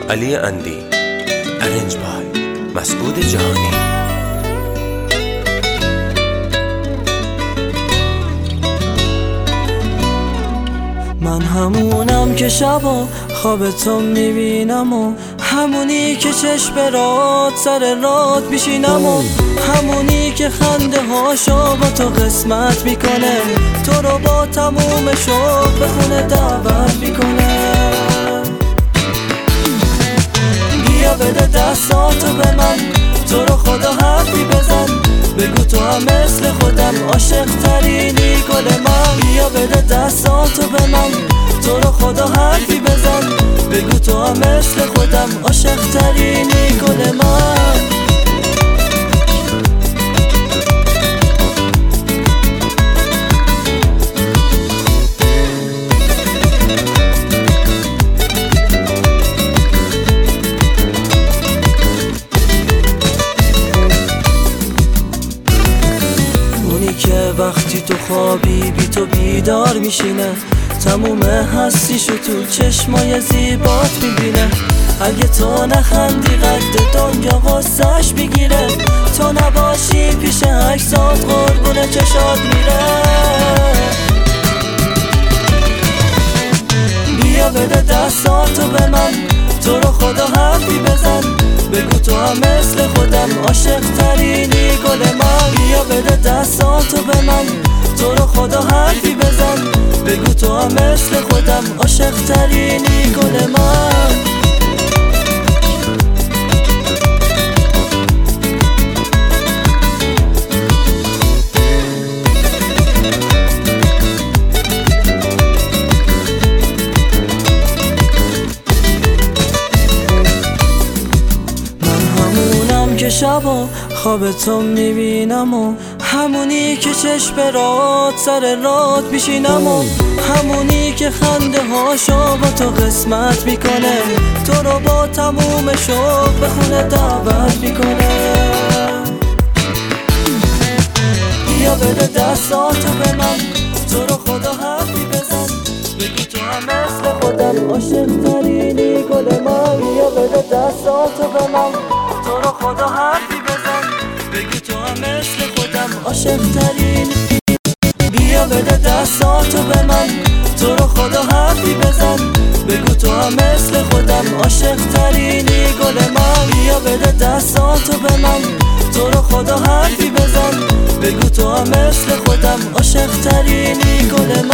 علی اندی، ارنج بای مسعود جهانی. من همونم که شبا خواب تو میبینم و همونی که چشم رات سر رات میشینم و همونی که خنده هاشو با تو قسمت میکنه، تو رو با تموم شوق به خونه دعوت میکنه. بیا بده دستاتو به من، تو رو خدا حرفی بزن، بگو تو هم مثل خودم عاشق ترینی گل من. بیا بده دستاتو به من، تو رو خدا حرفی بزن، بگو تو هم مثل خودم عاشق ترینی گل من. که وقتی تو خوابی بی تو بیدار میشینه، تموم هستیشو تو چشمای زیبات میبینه. اگه تو نخندی قد دنیا غصه‌اش میگیره، تو نباشی پیش عکسات قربون چشات میره. بیا بده دستاتو به من، تو رو خدا حرفی بزن، بگو تو هم مثل خودم عاشق ترینی گل من. بیا بده دستاتو به من، تو رو خدا حرفی بزن، بگو تو هم مثل خودم عاشق ترینی گل من. که شبا خواب تو میبینم و همونی که چشم رات سر رات میشینم و همونی که خنده هاشو با تو قسمت میکنه، تو رو با تموم شوق به خونه دعوت میکنه. بیا بده دستاتو به من، تو رو خدا حرفی بزن، بگو تو هم مثل خودم عاشق ترینی گل من. بیا بده دستاتو به من، تو رو خدا حرفی بزن، بگو تو هم مثل خودم عاشق ترینی. بیا بده دستاتو به من، تو رو خدا حرفی بزن، بگو تو هم مثل خودم عاشق ترینی گل من. بیا بده دستاتو به من، تو رو خدا حرفی بزن، بگو تو هم مثل خودم عاشق ترینی گل من.